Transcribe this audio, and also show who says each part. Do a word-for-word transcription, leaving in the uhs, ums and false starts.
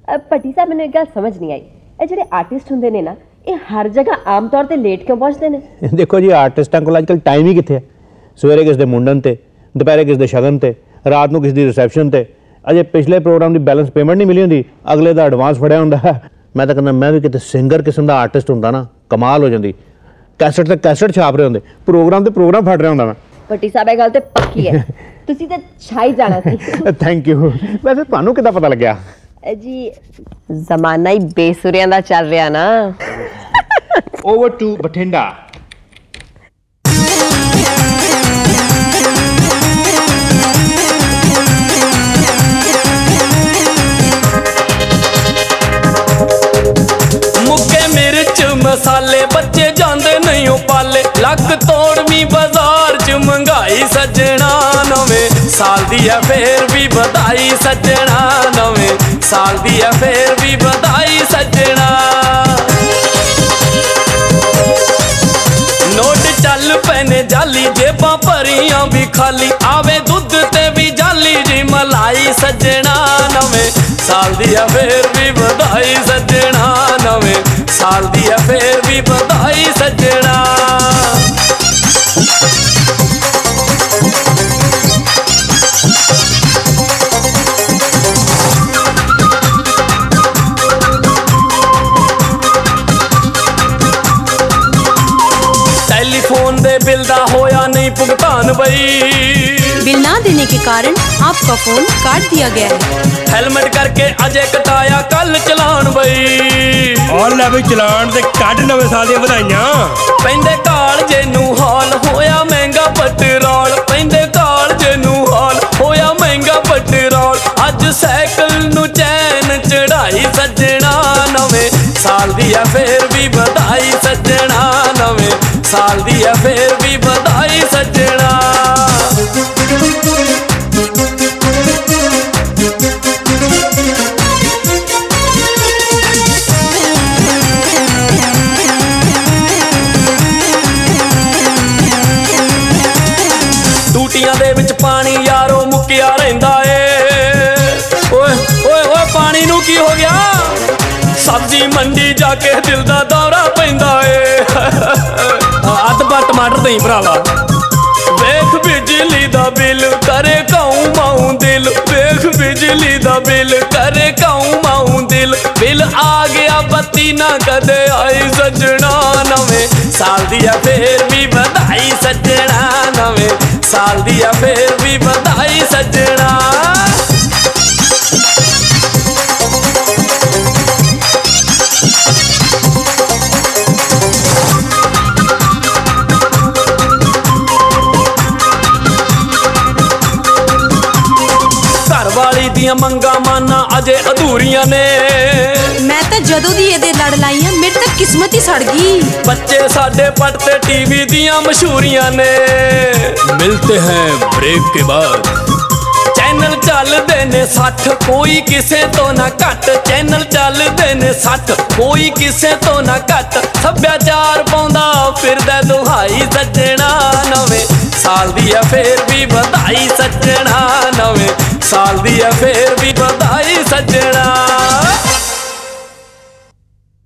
Speaker 1: ਭੱਟੀ ਸਾਹਿਬ ਮੈਨੂੰ ਇੱਕ ਗੱਲ ਸਮਝ ਨਹੀਂ ਆਈ, ਇਹ ਜਿਹੜੇ ਆਰਟਿਸਟ ਹੁੰਦੇ ਨੇ ਨਾ ਇਹ ਹਰ ਜਗ੍ਹਾ ਆਮ ਤੌਰ ਤੇ ਲੇਟ ਕਿਉਂ ਪਹੁੰਚਦੇ ਨੇ?
Speaker 2: ਦੇਖੋ ਜੀ ਆਰਟਿਸਟਾਂ ਕੋਲ ਅੱਜ ਕੱਲ੍ਹ ਟਾਈਮ ਹੀ ਕਿੱਥੇ ਹੈ। ਸਵੇਰੇ ਕਿਸ ਦੇ ਮੁੰਡਨ ਤੇ, ਦੁਪਹਿਰੇ ਕਿਸ ਦੇ ਸ਼ਗਨ ਤੇ, ਰਾਤ ਨੂੰ ਕਿਸ ਦੀ ਰਿਸੈਪਸ਼ਨ ਤੇ। ਅਜੇ ਪਿਛਲੇ ਪ੍ਰੋਗਰਾਮ ਦੀ ਬੈਲੈਂਸ ਪੇਮੈਂਟ ਨਹੀਂ ਮਿਲੀ ਹੁੰਦੀ, ਅਗਲੇ ਦਾ ਐਡਵਾਂਸ ਫੜਿਆ ਹੁੰਦਾ। ਮੈਂ ਤਾਂ ਕਹਿੰਦਾ ਮੈਂ ਵੀ ਕਿਤੇ ਸਿੰਗਰ ਕਿਸਮ ਦਾ ਆਰਟਿਸਟ ਹੁੰਦਾ ਨਾ, ਕਮਾਲ ਹੋ ਜਾਂਦੀ। ਕੈਸਟ ਤੇ ਕੈਸਟ ਛਾਪ ਰਹੇ ਹੁੰਦੇ, ਪ੍ਰੋਗਰਾਮ ਤੇ ਪ੍ਰੋਗਰਾਮ ਫੜ ਰਿਹਾ ਹੁੰਦਾ ਮੈਂ।
Speaker 1: ਭੱਟੀ ਸਾਹਿਬ ਇਹ ਗੱਲ ਤੇ ਪੱਕੀ ਹੈ, ਤੁਸੀਂ ਤਾਂ ਛਾਈ ਜਾਣਾ ਸੀ।
Speaker 2: Thank you. ਵੈਸੇ ਤੁਹਾਨੂੰ ਕਿੱਦਾਂ ਪਤਾ ਲੱਗਿਆ?
Speaker 1: ਜੀ ਜ਼ਮਾਨਾ ਹੀ ਬੇਸੁਰਿਆਂ ਦਾ ਚੱਲ ਰਿਹਾ ਨਾ।
Speaker 2: Over to Bathinda.
Speaker 3: ਮੁੱਕੇ ਮਿਰਚ ਮਸਾਲੇ ਬੱਚੇ ਜਾਂਦੇ ਨਹੀਂ ਉਹ ਪਾਲੇ, ਲੱਕ ਤੋੜਵੀਂ ਬਾਜ਼ਾਰ ਚ ਮਹਿੰਗਾਈ ਸੱਜਣਾ, ਨਵੇਂ ਸਾਲ ਦੀ ਹੈ ਫੇਰ ਵੀ ਵਧਾਈ ਸੱਜਣਾ, ਨਵੇਂ ਸਾਲ ਦੀ ਹੈ ਫੇਰ ਵੀ ਵਧਾਈ ਸੱਜਣਾ। ਨੋਟ ਚੱਲ ਪਏ ਨੇ ਜਾਲੀ, ਜੇਬਾਂ ਭਰੀਆਂ ਵੀ ਖਾਲੀ, ਆਵੇ ਦੁੱਧ ਤੇ ਵੀ ਜਾਲੀ ਜੀ ਮਲਾਈ ਸੱਜਣਾ, ਨਵੇਂ ਸਾਲ ਦੀ ਹੈ ਫੇਰ ਵੀ ਵਧਾਈ ਸੱਜਣਾ, ਨਵੇਂ ਸਾਲ ਦੀ ਹੈ ਫੇਰ ਵੀ ਵਧਾਈ ਸੱਜਣਾ। टेलीफोन दे बिल दा होया नहीं भुगतान बई,
Speaker 4: बिल ना देने के कारण आपका फोन काट दिया गया है।
Speaker 3: हेलमेट करके अजय कटाया कल चलान बई,
Speaker 5: और ले बई चलान ते कट नवे साल दी ਵਧਾਈਆਂ।
Speaker 3: पैंदे कालजे नू हाल होया महंगा पेट्रोल, पैंदे कालजे नू हाल होया महंगा पेट्रोल, अज साइकिल नू चैन चढ़ाई सज्जना, नवे साल दी है फेर भी ਵਧਾਈ सज्जना, नवे साल दी है फेर भी ਵਧਾਈ सज्जना। ਟੂਟੀਆਂ ਦੇ ਵਿੱਚ ਪਾਣੀ ਯਾਰੋ ਮੁੱਕਿਆ ਰਹਿੰਦਾ ਏ, ਓਏ ਓਏ ਓਏ ਪਾਣੀ ਨੂੰ ਕੀ ਹੋ ਗਿਆ? ਸਬਜ਼ੀ ਮੰਡੀ ਜਾ ਕੇ ਦਿਲ ਦਾ ਦੌਰਾ ਪੈਂਦਾ ਏ। ਅੱਧ ਪਾ ਟਮਾਟਰ ਦਈ ਭਰਾਵਾ, ਵੇਖ ਬਿਜਲੀ ਦਾ ਬਿੱਲ ਕਰੇ ਕਾਉ ਮਾਉ ਦਿਲ, ਵੇਖ ਬਿਜਲੀ ਦਾ ਬਿੱਲ ਕਰੇ ਕਾਉ ਮਾਉ ਦਿਲ, ਬਿੱਲ ਆ ਗਿਆ ਬੱਤੀ ਨਾ ਕਦੇ ਆਈ ਸੱਜਣਾ, ਨਵੇਂ ਸਾਲ ਦੀ ਹੈ ਫੇਰ ਵੀ ਵਧਾਈ ਸੱਜਣਾ, ਨਵੇਂ ਸਾਲ ਦੀ ਹੈ ਫੇਰ ਵੀ ਵਧਾਈ ਸੱਜਣਾ। ਘਰਵਾਲੀ ਦੀਆਂ ਮੰਗਾਂ ਮਾਨਾਂ ਅਜੇ ਅਧੂਰੀਆਂ ਨੇ,
Speaker 4: मैं तो जदों दी ਇਹਦੇ ਲੜ ਲਾਈ ਆ ਮੇਰੀ ਤਾਂ ਕਿਸਮਤ ਹੀ ਸੜ ਗਈ।
Speaker 3: ਬੱਚੇ ਸਾਡੇ ਪੱਟ ਤੇ ਟੀਵੀ ਦੀਆਂ ਮਸ਼ਹੂਰੀਆਂ ਨੇ, ਮਿਲਤੇ ਹੈ ਬ੍ਰੇਕ ਕੇ ਬਾਅਦ। ਚੈਨਲ ਚੱਲਦੇ ਨੇ ਸੱਠ ਕੋਈ ਕਿਸੇ ਤੋਂ ਨਾ ਘੱਟ, ਚੈਨਲ ਚੱਲਦੇ ਨੇ ਸੱਠ ਕੋਈ ਕਿਸੇ ਤੋਂ ਨਾ ਘੱਟ, ਸੱਭਿਆਚਾਰ ਪਾਉਂਦਾ ਫਿਰਦਾ ਦੁਹਾਈ ਸੱਜਣਾ, ਨਵੇਂ ਸਾਲ ਦੀ ਹੈ ਫੇਰ ਵੀ ਵਧਾਈ ਸੱਜਣਾ, ਨਵੇਂ ਸਾਲ ਦੀ ਹੈ ਫੇਰ ਵੀ ਵਧਾਈ ਸੱਜਣਾ।